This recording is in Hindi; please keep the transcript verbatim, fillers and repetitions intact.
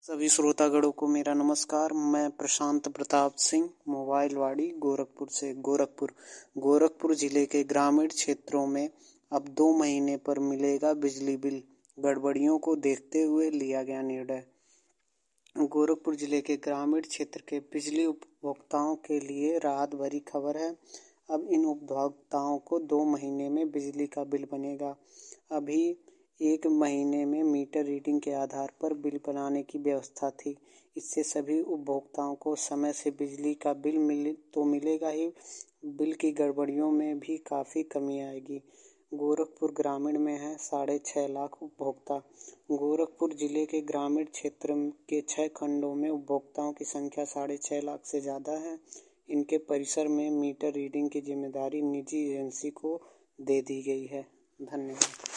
सभी श्रोतागणों को मेरा नमस्कार। मैं प्रशांत प्रताप सिंह, मोबाइल वाड़ी गोरखपुर से। गोरखपुर गोरखपुर जिले के ग्रामीण क्षेत्रों में अब दो महीने पर मिलेगा बिजली बिल। गड़बड़ियों को देखते हुए लिया गया निर्णय। गोरखपुर जिले के ग्रामीण क्षेत्र के बिजली उपभोक्ताओं के लिए राहत भरी खबर है। अब इन उपभोक्ताओं को दो महीने में बिजली का बिल बनेगा। अभी एक महीने में मीटर रीडिंग के आधार पर बिल बनाने की व्यवस्था थी। इससे सभी उपभोक्ताओं को समय से बिजली का बिल मिल तो मिलेगा ही, बिल की गड़बड़ियों में भी काफ़ी कमी आएगी। गोरखपुर ग्रामीण में है साढ़े छः लाख उपभोक्ता। गोरखपुर जिले के ग्रामीण क्षेत्र के छः खंडों में उपभोक्ताओं की संख्या साढ़े छः लाख से ज़्यादा है। इनके परिसर में मीटर रीडिंग की जिम्मेदारी निजी एजेंसी को दे दी गई है। धन्यवाद।